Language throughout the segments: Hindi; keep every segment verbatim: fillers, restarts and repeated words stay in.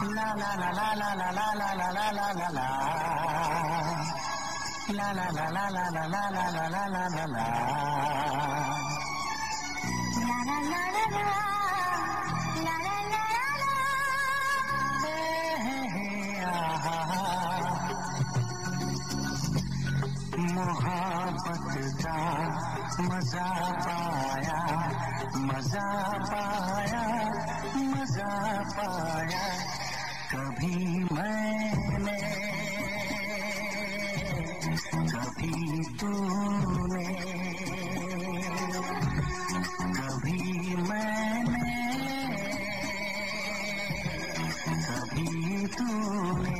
La la la la la la la la la la la la la. La la la la la la la la la la la la la. La la la la la. La la la la la. Hey hey ah ah. मोहब्बत का मजा पाया, मजा पाया, मजा पाया कभी मैंने, कभी तूने, कभी मैंने, कभी तूने।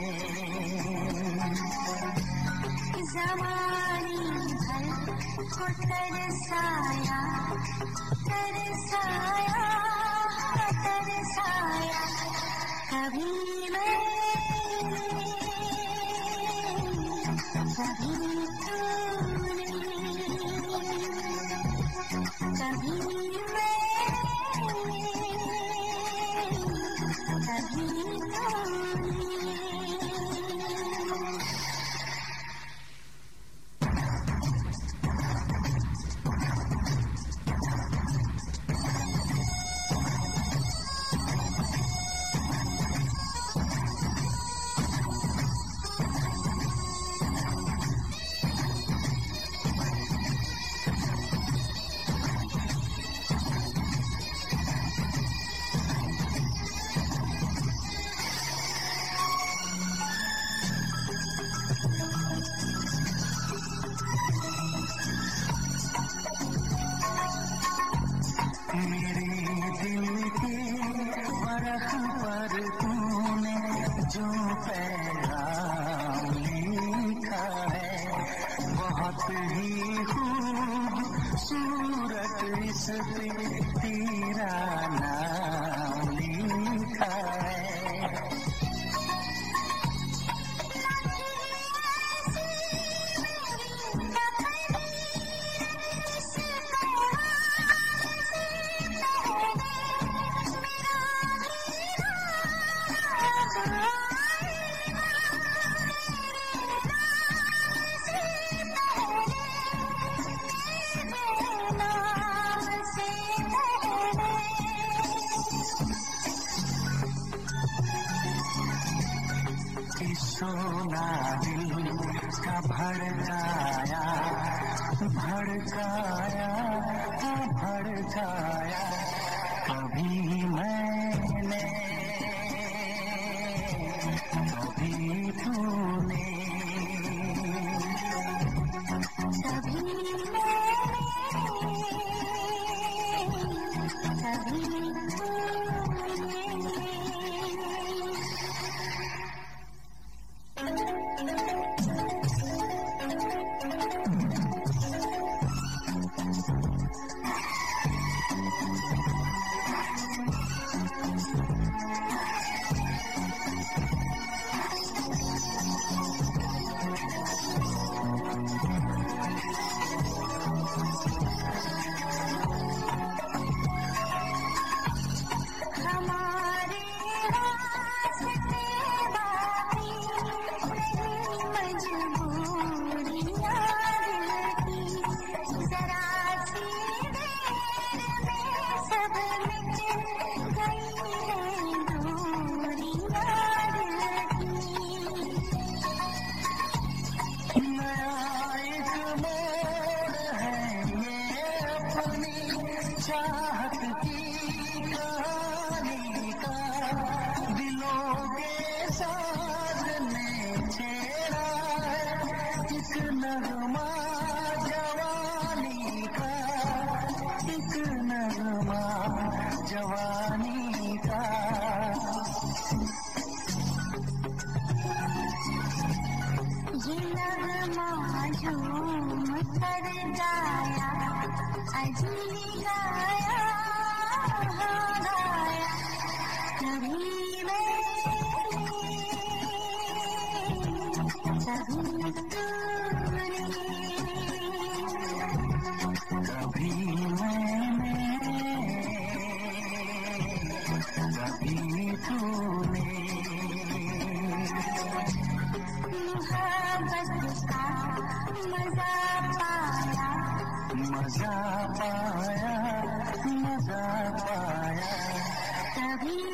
ज़माने भर को तरसाया, तरसाया, तरसाया कभी मैंने, कभी तूने, कभी मैंने, कभी तूने। मेरे दिल के बरख पर तूने जो पैगाम लिखा है, बहुत ही खूबसूरत इस पे तेरा नाम लिखा है। सोना दिल का भड़काया, भड़काया, भड़काया कभी मैंने, कभी तूने, कभी मैंने, कभी चाहत की कहानी का दिलों के साथ ने छेड़ा है, एक नगमा जवानी का, एक नगमा जवानी का। ये नगमा झूम कर गाया, अजी गाया, गाया कभी मैंने, कभी तूने, कभी मैंने, कभी तूने। मोहब्बत का मजा पाया, मजा पाया, मजा पाया, तभी